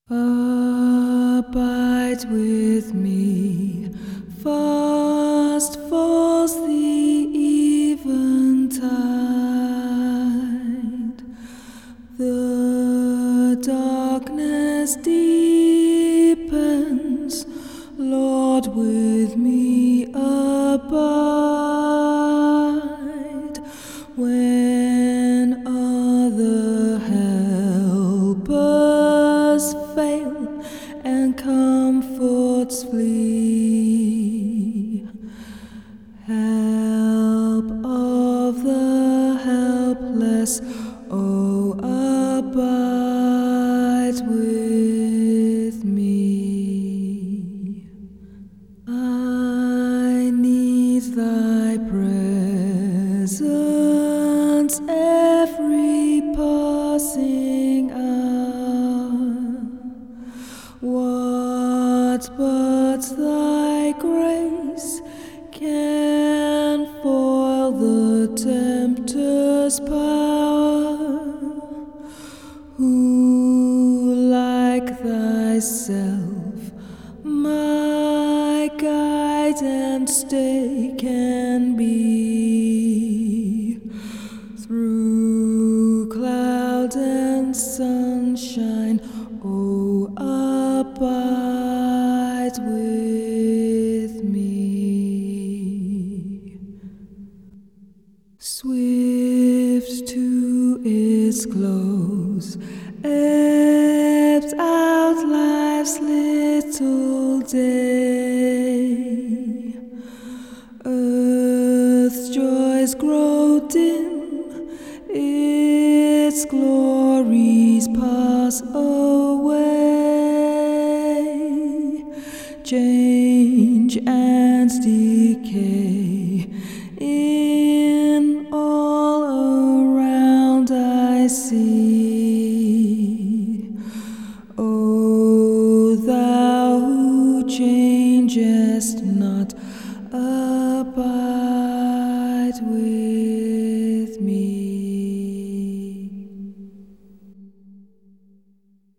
Abide with me, fast falls the eventide. The darkness deepens, Lord, with me abide. When other helpers fail and comforts flee, help of the helpless, oh, abide with me. I need thy presence every passing hour. What but thy grace can foil the tempter's power? Who like thyself my guide and stay can be? Through cloud and sunshine, oh, abide with me. Swift to its close, ebbs out life's little day. Earth's joys grow dim, its glories pass away. Change and decay